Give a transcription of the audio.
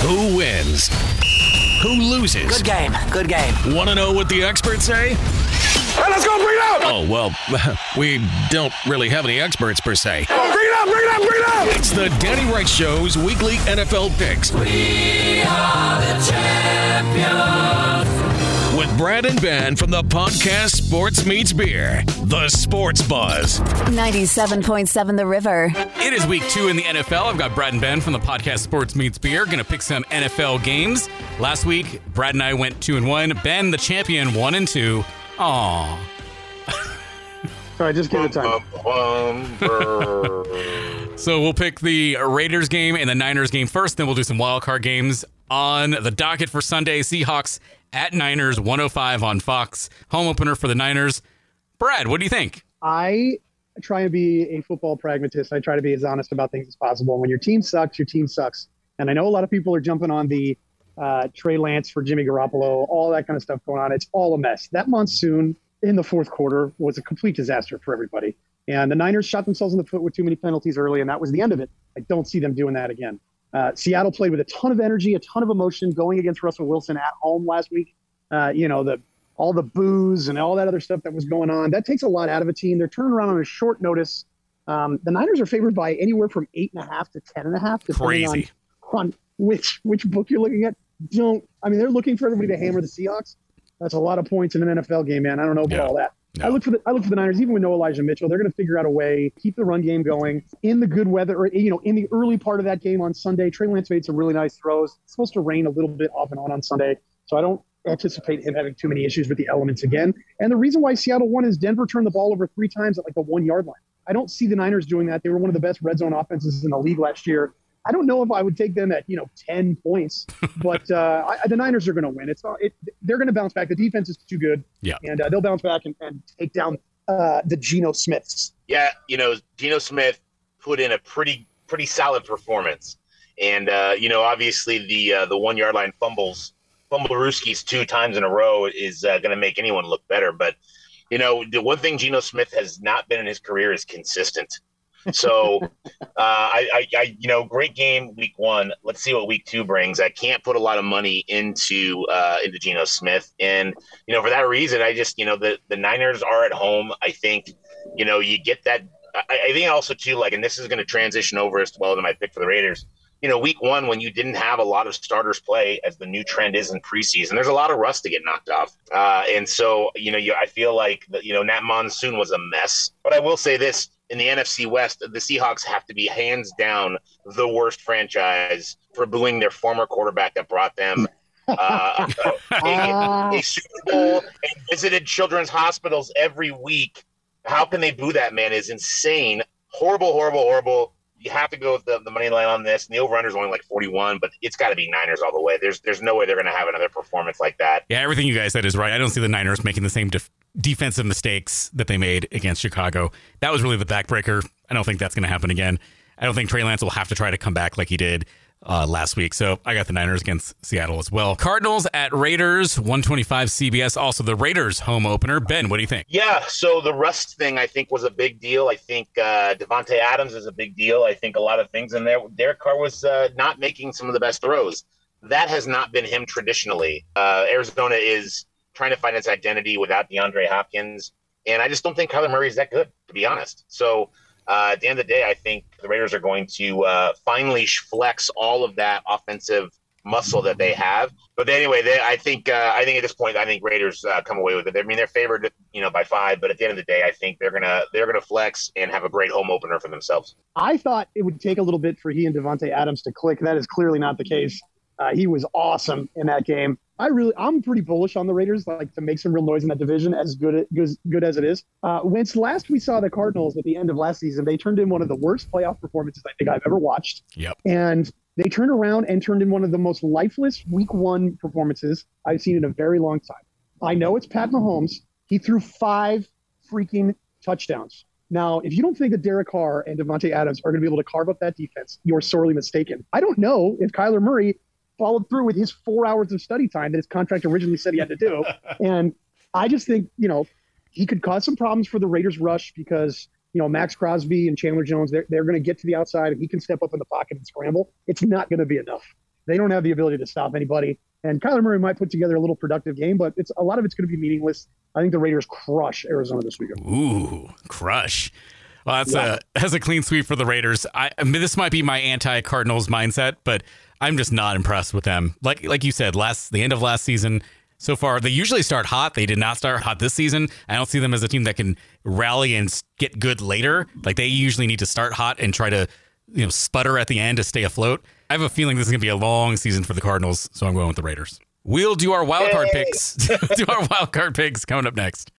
Who wins? Who loses? Good game. Good game. Want to know what the experts say? Hey, let's go. Bring it up. Oh, well, we don't really have any experts per se. Bring it up. Bring it up. Bring it up. It's the Danny Wright Show's weekly NFL picks. We are the champions. With Brad and Ben from the podcast Sports Meets Beer, the Sports Buzz. 97.7 The River. It is week 2 in the NFL. I've got Brad and Ben from the podcast Sports Meets Beer. Going to pick some NFL games. Last week, Brad and I went 2-1. Ben, the champion, 1-2. Aww. All right, just give it time. So we'll pick the Raiders game and the Niners game first. Then we'll do some wild card games on the docket for Sunday. Seahawks at Niners, 105 on Fox. Home opener for the Niners. Brad, what do you think? I try to be a football pragmatist. I try to be as honest about things as possible. When your team sucks, your team sucks. And I know a lot of people are jumping on the Trey Lance for Jimmy Garoppolo, all that kind of stuff going on. It's all a mess. That monsoon in the fourth quarter was a complete disaster for everybody. And the Niners shot themselves in the foot with too many penalties early, and that was the end of it. I don't see them doing that again. Seattle played with a ton of energy, a ton of emotion going against Russell Wilson at home last week. All the booze and all that other stuff that was going on. That takes a lot out of a team. They're turning around on a short notice. The Niners are favored by anywhere from 8.5 to 10.5. Crazy. On which book you're looking at. They're looking for everybody to hammer the Seahawks. That's a lot of points in an NFL game, man. I don't know about all that. No. I look for the Niners, even with no Elijah Mitchell. They're going to figure out a way, keep the run game going in the good weather, or in the early part of that game on Sunday. Trey Lance made some really nice throws. It's supposed to rain a little bit off and on Sunday, so I don't anticipate him having too many issues with the elements again. And the reason why Seattle won is Denver turned the ball over 3 times at like the 1 yard line. I don't see the Niners doing that. They were one of the best red zone offenses in the league last year. I don't know if I would take them at 10 points, but the Niners are going to win. They're going to bounce back. The defense is too good, and they'll bounce back and take down the Geno Smiths. Yeah, Geno Smith put in a pretty solid performance, and obviously the 1 yard line fumble-rooskies 2 times in a row is going to make anyone look better. But the one thing Geno Smith has not been in his career is consistent. So, great game week 1. Let's see what week 2 brings. I can't put a lot of money into Geno Smith, and for that reason, I just the Niners are at home. I think you get that. I think also too and this is going to transition over as well to my pick for the Raiders. Week 1 when you didn't have a lot of starters play, as the new trend is in preseason, there's a lot of rust to get knocked off, and so I feel like that monsoon was a mess. But I will say this. In the NFC West, the Seahawks have to be hands down the worst franchise for booing their former quarterback that brought them a Super Bowl and visited children's hospitals every week. How can they boo that man? Is insane. Horrible, horrible, horrible. You have to go with the money line on this. And the over-under is only like 41, but it's got to be Niners all the way. There's no way they're going to have another performance like that. Yeah, everything you guys said is right. I don't see the Niners making the same defensive mistakes that they made against Chicago. That was really the backbreaker. I don't think that's going to happen again. I don't think Trey Lance will have to try to come back like he did last week. So I got the Niners against Seattle as well. Cardinals at Raiders, 125 CBS. Also the Raiders home opener. Ben, what do you think? Yeah, so the rust thing I think was a big deal. I think Devontae Adams is a big deal. I think a lot of things in there. Derek Carr was not making some of the best throws. That has not been him traditionally. Arizona is trying to find its identity without DeAndre Hopkins. And I just don't think Kyler Murray is that good, to be honest. So at the end of the day, I think the Raiders are going to finally flex all of that offensive muscle that they have. But anyway, I think at this point, Raiders come away with it. I mean, they're favored, by 5. But at the end of the day, I think they're gonna flex and have a great home opener for themselves. I thought it would take a little bit for he and Devontae Adams to click. That is clearly not the case. He was awesome in that game. I'm pretty bullish on the Raiders, to make some real noise in that division, as good as it is. When last we saw the Cardinals at the end of last season, they turned in one of the worst playoff performances I think I've ever watched. Yep. And they turned around and turned in one of the most lifeless week 1 performances I've seen in a very long time. I know it's Pat Mahomes. He threw 5 freaking touchdowns. Now, if you don't think that Derek Carr and Devontae Adams are going to be able to carve up that defense, you're sorely mistaken. I don't know if Kyler Murray followed through with his 4 hours of study time that his contract originally said he had to do. And I just think, he could cause some problems for the Raiders rush because, Max Crosby and Chandler Jones, they're going to get to the outside and he can step up in the pocket and scramble. It's not going to be enough. They don't have the ability to stop anybody. And Kyler Murray might put together a little productive game, but a lot of it's going to be meaningless. I think the Raiders crush Arizona this weekend. Ooh, crush. Well, that's a clean sweep for the Raiders. I mean, this might be my anti-Cardinals mindset, but I'm just not impressed with them. Like you said, the end of last season, so far, they usually start hot. They did not start hot this season. I don't see them as a team that can rally and get good later. Like, they usually need to start hot and try to, sputter at the end to stay afloat. I have a feeling this is going to be a long season for the Cardinals, so I'm going with the Raiders. We'll do our wild card picks. Do our wild card picks coming up next.